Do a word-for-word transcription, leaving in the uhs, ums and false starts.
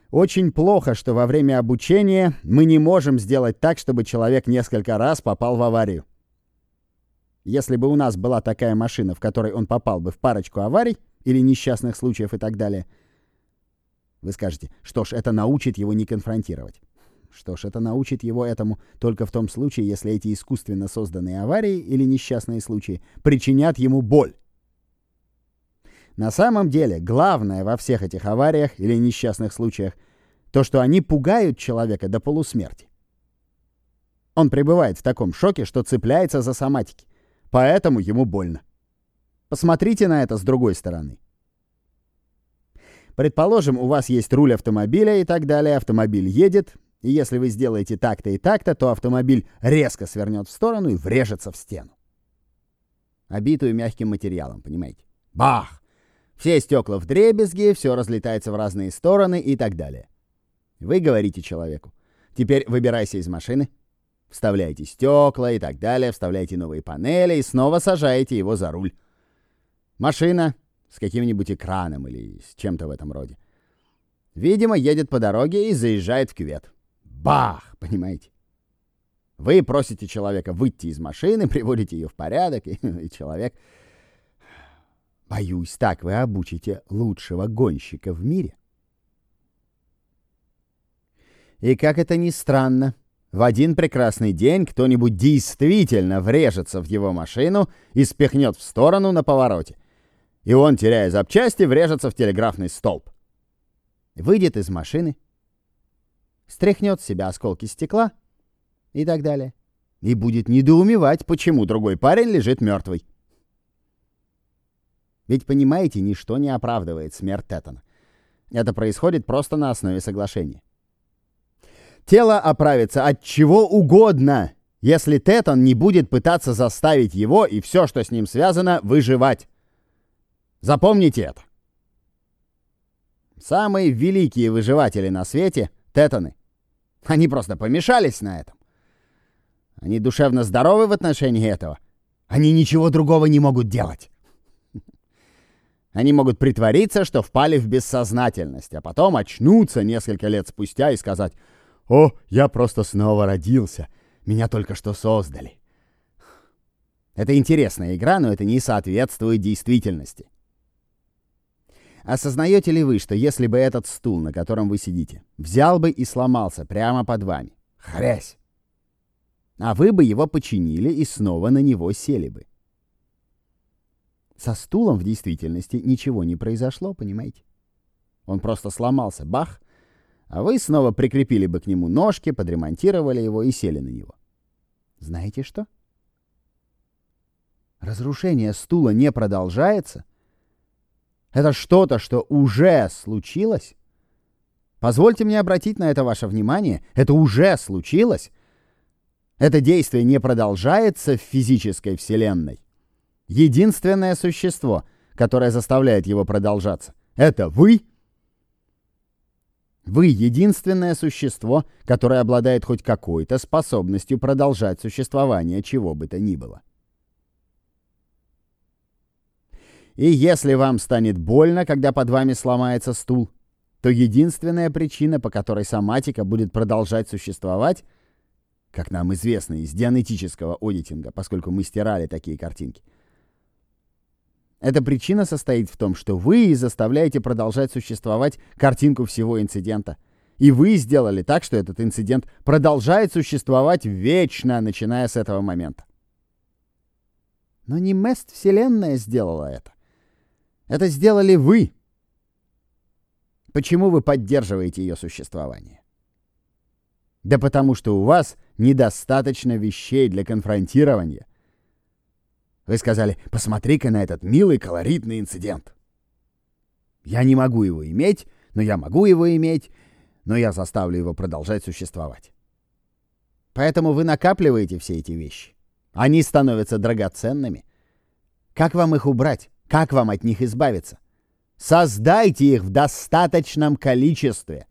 Очень плохо, что во время обучения мы не можем сделать так, чтобы человек несколько раз попал в аварию. Если бы у нас была такая машина, в которой он попал бы в парочку аварий или несчастных случаев и так далее, вы скажете, что ж, это научит его не конфронтировать. Что ж, это научит его этому только в том случае, если эти искусственно созданные аварии или несчастные случаи причинят ему боль. На самом деле, главное во всех этих авариях или несчастных случаях то, что они пугают человека до полусмерти. Он пребывает в таком шоке, что цепляется за соматики, поэтому ему больно. Посмотрите на это с другой стороны. Предположим, у вас есть руль автомобиля и так далее, автомобиль едет, и если вы сделаете так-то и так-то, то автомобиль резко свернет в сторону и врежется в стену. Обитую мягким материалом, понимаете? Бах! Все стекла вдребезги, все разлетается в разные стороны и так далее. Вы говорите человеку: теперь выбирайся из машины, вставляете стекла и так далее, вставляете новые панели и снова сажаете его за руль. Машина с каким-нибудь экраном или с чем-то в этом роде, видимо, едет по дороге и заезжает в кювет. Бах! Понимаете? Вы просите человека выйти из машины, приводите ее в порядок, и, и человек... Боюсь, так вы обучите лучшего гонщика в мире. И как это ни странно, в один прекрасный день кто-нибудь действительно врежется в его машину и спихнет в сторону на повороте. И он, теряя запчасти, врежется в телеграфный столб. Выйдет из машины, стряхнет с себя осколки стекла и так далее. И будет недоумевать, почему другой парень лежит мертвый. Ведь, понимаете, ничто не оправдывает смерть Теттона. Это происходит просто на основе соглашения. Тело оправится от чего угодно, если Теттон не будет пытаться заставить его и все, что с ним связано, выживать. Запомните это. Самые великие выживатели на свете — Теттоны. Они просто помешались на этом. Они душевно здоровы в отношении этого. Они ничего другого не могут делать. Они могут притвориться, что впали в бессознательность, а потом очнуться несколько лет спустя и сказать: «О, я просто снова родился. Меня только что создали». Это интересная игра, но это не соответствует действительности. Осознаете ли вы, что если бы этот стул, на котором вы сидите, взял бы и сломался прямо под вами, хрясь, а вы бы его починили и снова на него сели бы? Со стулом в действительности ничего не произошло, понимаете? Он просто сломался, бах, а вы снова прикрепили бы к нему ножки, подремонтировали его и сели на него. Знаете что? Разрушение стула не продолжается. Это что-то, что уже случилось. Позвольте мне обратить на это ваше внимание. Это уже случилось. Это действие не продолжается в физической вселенной. Единственное существо, которое заставляет его продолжаться, это вы. Вы — единственное существо, которое обладает хоть какой-то способностью продолжать существование чего бы то ни было. И если вам станет больно, когда под вами сломается стул, то единственная причина, по которой соматика будет продолжать существовать, как нам известно из дианетического одитинга, поскольку мы стирали такие картинки, эта причина состоит в том, что вы заставляете продолжать существовать картинку всего инцидента. И вы сделали так, что этот инцидент продолжает существовать вечно, начиная с этого момента. Но не Мест Вселенная сделала это. Это сделали вы. Почему вы поддерживаете ее существование? Да потому что у вас недостаточно вещей для конфронтирования. Вы сказали: посмотри-ка на этот милый колоритный инцидент. Я не могу его иметь, но я могу его иметь, но я заставлю его продолжать существовать. Поэтому вы накапливаете все эти вещи. Они становятся драгоценными. Как вам их убрать? Как вам от них избавиться? Создайте их в достаточном количестве.